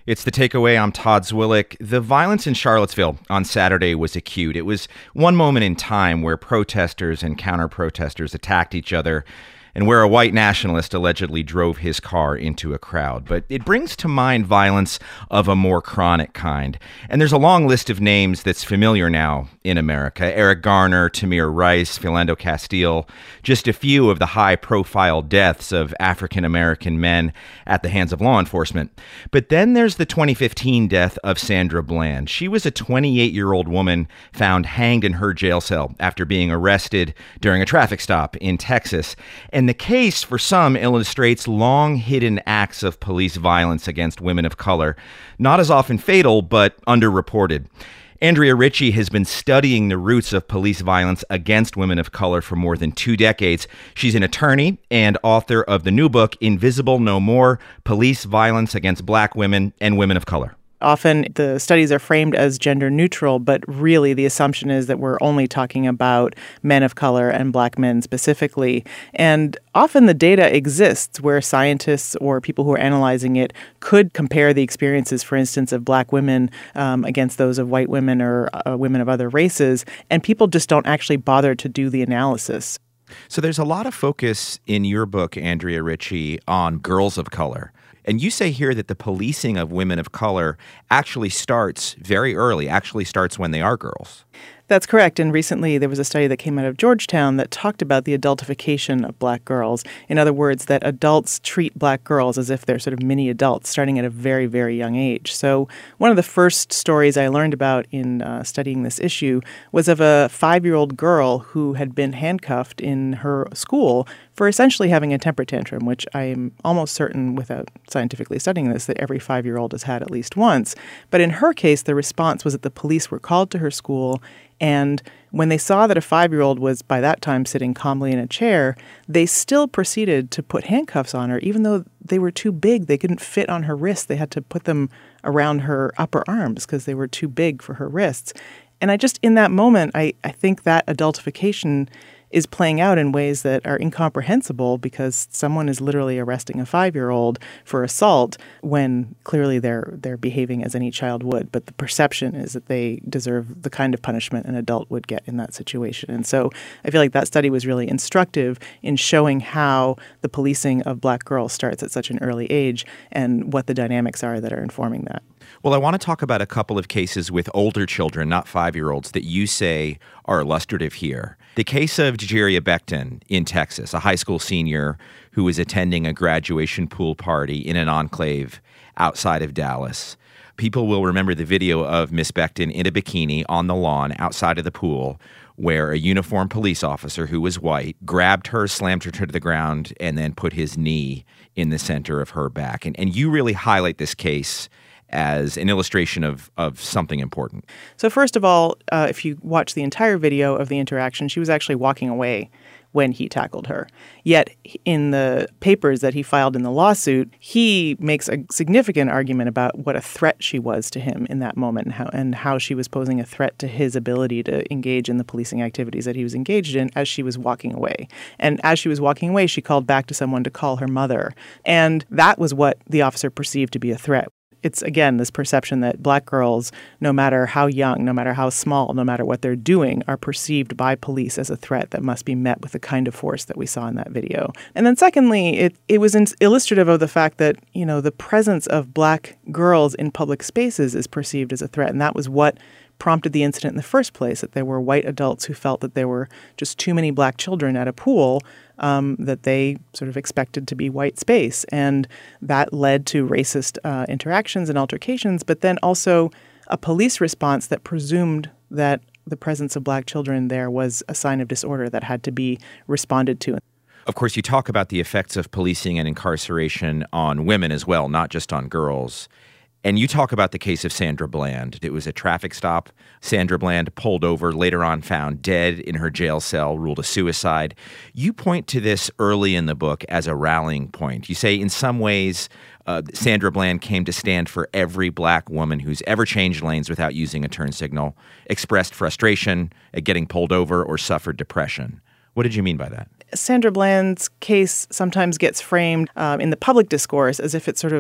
It's The Takeaway. I'm Todd Zwillich. The violence in Charlottesville on Saturday was acute. It was one moment in time where protesters and counter-protesters attacked each other and where a white nationalist allegedly drove his car into a crowd. But it brings to mind violence of a more chronic kind. And there's a long list of names that's familiar now in America. Eric Garner, Tamir Rice, Philando Castile, just a few of the high-profile deaths of African-American men at the hands of law enforcement. But then there's the 2015 death of Sandra Bland. She was a 28-year-old woman found hanged in her jail cell after being arrested during a traffic stop in Texas. And the case, for some, illustrates long hidden acts of police violence against women of color, not as often fatal, but underreported. Andrea Ritchie has been studying the roots of police violence against women of color for more than 2 decades. She's an attorney and author of the new book, Invisible No More: Police Violence Against Black Women and Women of Color. Often the studies are framed as gender neutral, but really the assumption is that we're only talking about men of color and black men specifically. And often the data exists where scientists or people who are analyzing it could compare the experiences, for instance, of black women against those of white women or women of other races. And people just don't actually bother to do the analysis. So there's a lot of focus in your book, Andrea Ritchie, on girls of color. And you say here that the policing of women of color actually starts very early, actually starts when they are girls. That's correct. And recently there was a study that came out of Georgetown that talked about the adultification of black girls. In other words, that adults treat black girls as if they're sort of mini adults starting at a very, very young age. So one of the first stories I learned about in studying this issue was of a 5-year-old girl who had been handcuffed in her school for essentially having a temper tantrum, which I am almost certain, without scientifically studying this, that every 5-year-old has had at least once. But in her case, the response was that the police were called to her school, and when they saw that a 5-year-old was by that time sitting calmly in a chair, they still proceeded to put handcuffs on her, even though they were too big. They couldn't fit on her wrists. They had to put them around her upper arms because they were too big for her wrists. And in that moment, I think that adultification is playing out in ways that are incomprehensible because someone is literally arresting a 5-year-old for assault when clearly they're behaving as any child would. But the perception is that they deserve the kind of punishment an adult would get in that situation. And so I feel like that study was really instructive in showing how the policing of black girls starts at such an early age and what the dynamics are that are informing that. Well, I want to talk about a couple of cases with older children, not 5-year-olds, that you say are illustrative here. The case of Jajiria Becton in Texas, a high school senior who was attending a graduation pool party in an enclave outside of Dallas. People will remember the video of Miss Becton in a bikini on the lawn outside of the pool where a uniformed police officer who was white grabbed her, slammed her to the ground, and then put his knee in the center of her back. And you really highlight this case as an illustration of something important. So first of all, if you watch the entire video of the interaction, she was actually walking away when he tackled her. Yet in the papers that he filed in the lawsuit, he makes a significant argument about what a threat she was to him in that moment and how she was posing a threat to his ability to engage in the policing activities that he was engaged in as she was walking away. And as she was walking away, she called back to someone to call her mother. And that was what the officer perceived to be a threat. It's, again, this perception that black girls, no matter how young, no matter how small, no matter what they're doing, are perceived by police as a threat that must be met with the kind of force that we saw in that video. And then secondly, it was illustrative of the fact that, the presence of black girls in public spaces is perceived as a threat. And that was what prompted the incident in the first place, that there were white adults who felt that there were just too many black children at a pool that they sort of expected to be white space. And that led to racist interactions and altercations, but then also a police response that presumed that the presence of black children there was a sign of disorder that had to be responded to. Of course, you talk about the effects of policing and incarceration on women as well, not just on girls. And you talk about the case of Sandra Bland. It was a traffic stop. Sandra Bland pulled over, later on found dead in her jail cell, ruled a suicide. You point to this early in the book as a rallying point. You say in some ways Sandra Bland came to stand for every black woman who's ever changed lanes without using a turn signal, expressed frustration at getting pulled over, or suffered depression. What did you mean by that? Sandra Bland's case sometimes gets framed in the public discourse as if it's sort of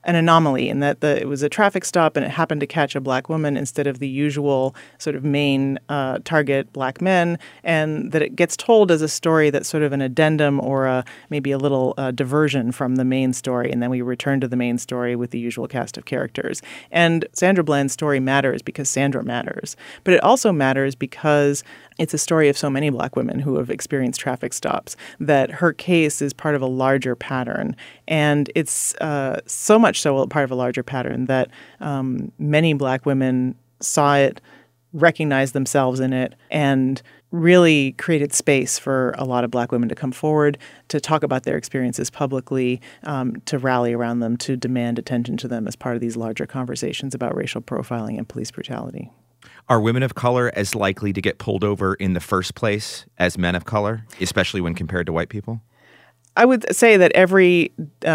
an anomaly in that it was a traffic stop and it happened to catch a black woman instead of the usual sort of main target, black men, and that it gets told as a story that's sort of an addendum or maybe a little diversion from the main story, and then we return to the main story with the usual cast of characters. And Sandra Bland's story matters because Sandra matters, but it also matters because it's a story of so many black women who have experienced traffic stops, that her case is part of a larger pattern. And it's so much so a part of a larger pattern that many black women saw it, recognized themselves in it, and really created space for a lot of black women to come forward, to talk about their experiences publicly, to rally around them, to demand attention to them as part of these larger conversations about racial profiling and police brutality. Are women of color as likely to get pulled over in the first place as men of color, especially when compared to white people? I would say that every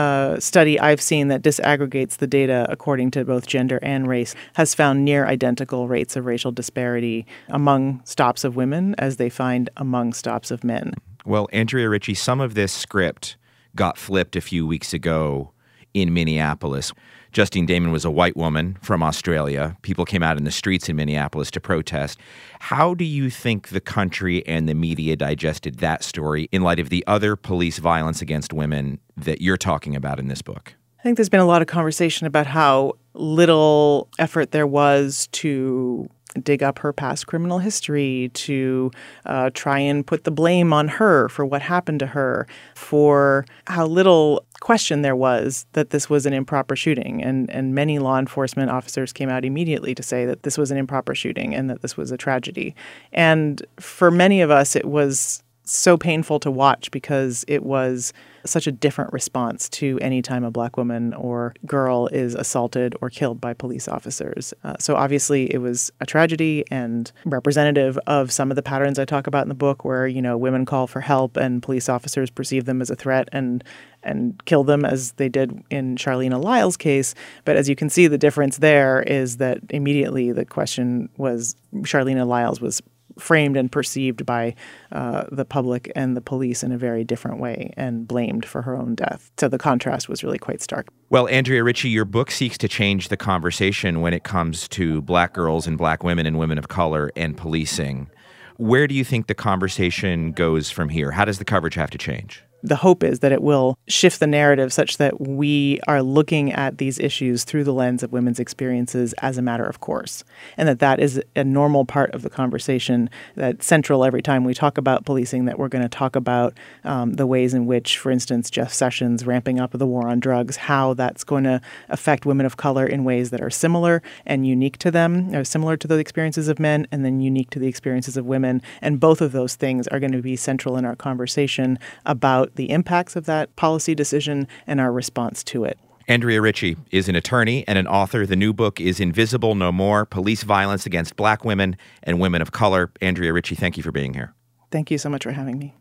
study I've seen that disaggregates the data according to both gender and race has found near identical rates of racial disparity among stops of women as they find among stops of men. Well, Andrea Ritchie, some of this script got flipped a few weeks ago in Minneapolis. Justine Damon was a white woman from Australia. People came out in the streets in Minneapolis to protest. How do you think the country and the media digested that story in light of the other police violence against women that you're talking about in this book? I think there's been a lot of conversation about how little effort there was to dig up her past criminal history, to try and put the blame on her for what happened to her, for how little question there was that this was an improper shooting. And many law enforcement officers came out immediately to say that this was an improper shooting and that this was a tragedy. And for many of us, it was so painful to watch because it was such a different response to any time a black woman or girl is assaulted or killed by police officers. So obviously it was a tragedy and representative of some of the patterns I talk about in the book where, you know, women call for help and police officers perceive them as a threat and kill them as they did in Charleena Lyles' case. But as you can see, the difference there is that immediately the question was Charleena Lyles was framed and perceived by the public and the police in a very different way and blamed for her own death. So the contrast was really quite stark. Well, Andrea Ritchie, your book seeks to change the conversation when it comes to black girls and black women and women of color and policing. Where do you think the conversation goes from here? How does the coverage have to change? The hope is that it will shift the narrative such that we are looking at these issues through the lens of women's experiences as a matter of course, and that is a normal part of the conversation that's central every time we talk about policing, that we're going to talk about the ways in which, for instance, Jeff Sessions ramping up the war on drugs, how that's going to affect women of color in ways that are similar and unique to them, or similar to the experiences of men and then unique to the experiences of women. And both of those things are going to be central in our conversation about the impacts of that policy decision and our response to it. Andrea Ritchie is an attorney and an author. The new book is Invisible No More: Police Violence Against Black Women and Women of Color. Andrea Ritchie, thank you for being here. Thank you so much for having me.